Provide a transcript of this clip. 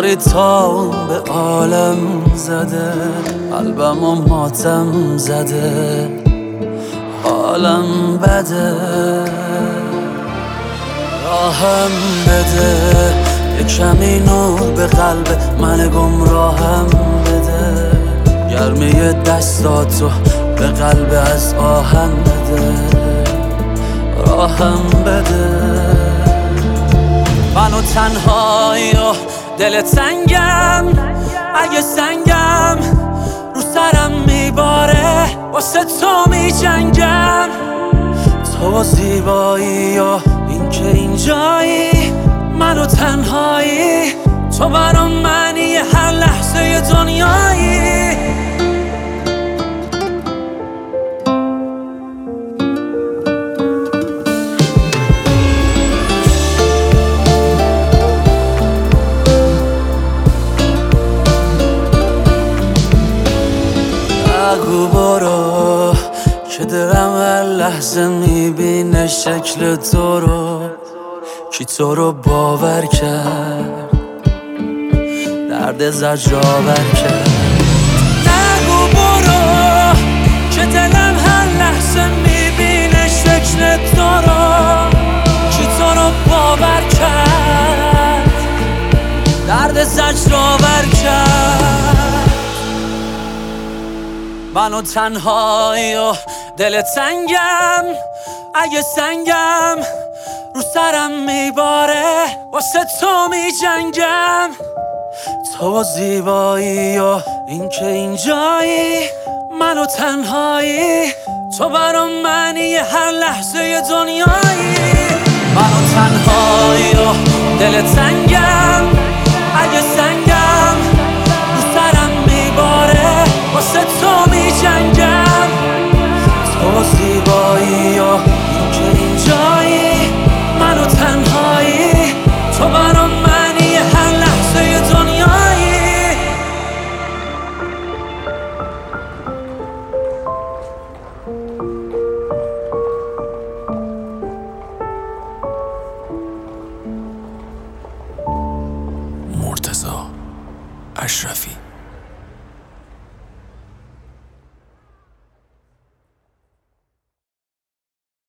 یاری تا به عالم زده، قلبم و ماتم زده، حالم بده. راهم بده، یه کمی نور به قلب من گمراهم بده، گرمی دستاتو به قلب از آهن بده. راهم بده، منو تنهایی و دل تنگم، اگه سنگم رو سرم میباره واسه تو میجنگم. تو زیبایی و اینکه اینجایی، منو تنهایی، تو برام معنی هر لحظه دنیایی. بگو برو که دلم هر لحظه میبینه شکل تو رو، کی تو رو باور کرد، درد زجرآور کرد. نگو برو که دلم هر لحظه میبینه شکل تو رو، کی تو رو باور کرد، درد زجرآور کرد. منو تنهایی و دل تنگم، اگه سنگم رو سرم میباره واسه تو میجنگم. تو زیبایی و اینکه اینجایی، منو تنهایی، تو برام معنی هر لحظه دنیایی. منو تنهایی و دل تنگم، اگه سنگم